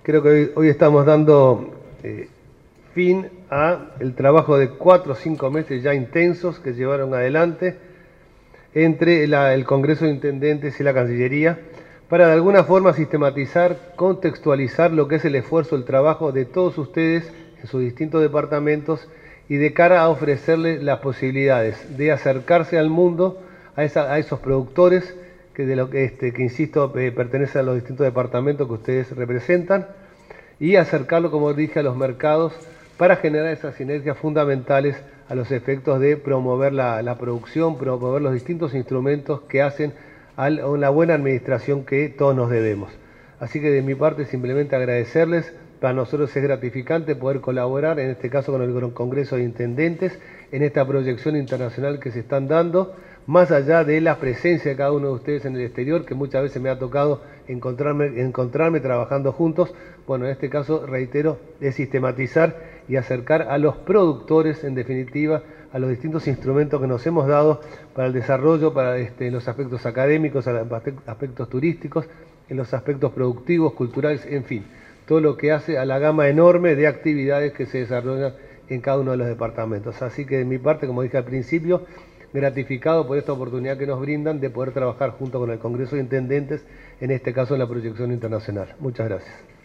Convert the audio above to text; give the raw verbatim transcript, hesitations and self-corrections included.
Creo que hoy, hoy estamos dando eh, fin a el trabajo de cuatro o cinco meses ya intensos que llevaron adelante entre la, el Congreso de Intendentes y la Cancillería para de alguna forma sistematizar, contextualizar lo que es el esfuerzo, el trabajo de todos ustedes en sus distintos departamentos y de cara a ofrecerles las posibilidades de acercarse al mundo, a, esa, a esos productores que, de lo que, este, que insisto, eh, pertenecen a los distintos departamentos que ustedes representan, y acercarlo, como dije, a los mercados para generar esas sinergias fundamentales a los efectos de promover la, la producción, promover los distintos instrumentos que hacen a una buena administración que todos nos debemos. Así que de mi parte simplemente agradecerles. Para nosotros es gratificante poder colaborar, en este caso con el Congreso de Intendentes, en esta proyección internacional que se están dando, más allá de la presencia de cada uno de ustedes en el exterior, que muchas veces me ha tocado encontrarme, encontrarme trabajando juntos. Bueno, en este caso, reitero, es sistematizar y acercar a los productores, en definitiva, a los distintos instrumentos que nos hemos dado para el desarrollo, para este, los aspectos académicos, a los aspectos turísticos, en los aspectos productivos, culturales, en fin, todo lo que hace a la gama enorme de actividades que se desarrollan en cada uno de los departamentos. Así que de mi parte, como dije al principio, gratificado por esta oportunidad que nos brindan de poder trabajar junto con el Congreso de Intendentes, en este caso en la proyección internacional. Muchas gracias.